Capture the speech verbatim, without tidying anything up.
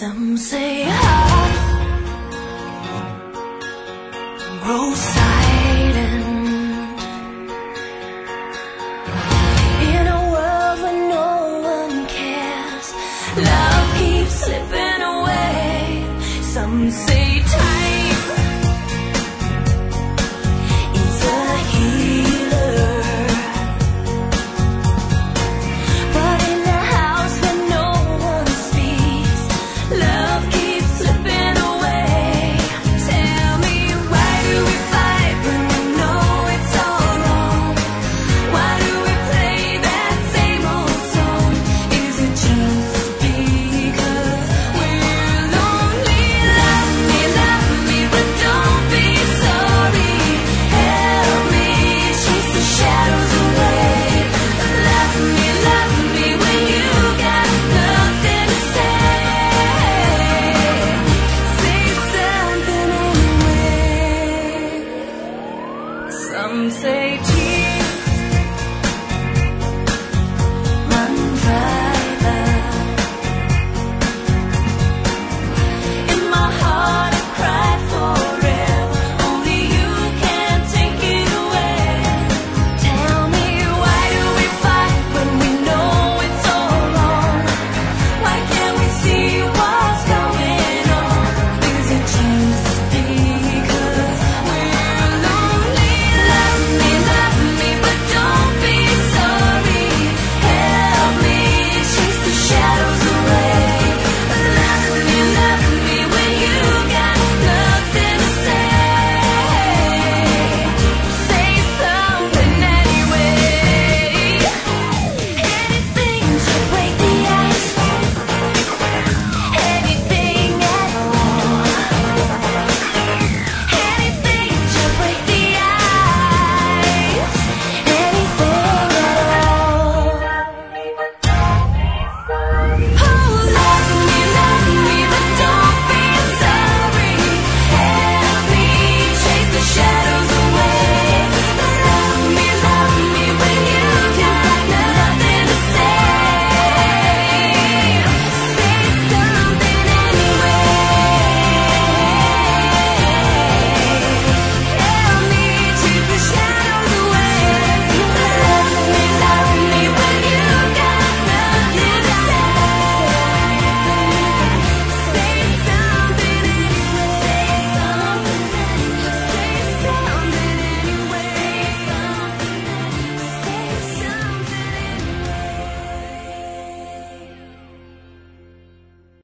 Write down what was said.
Some say hearts grow silent in a world where no one cares. Love keeps slipping away. Some say time is a healer, but in a house where no one speaks, love keeps slipping away. Tell me, why do we fight when we know it's all wrong? Why do we play that same old song? Is it just because we're lonely? Love me, love me, but don't be sorry. Help me chase the shadows away. Love me, love me when you got nothing to say. Say something anyway. Some say tears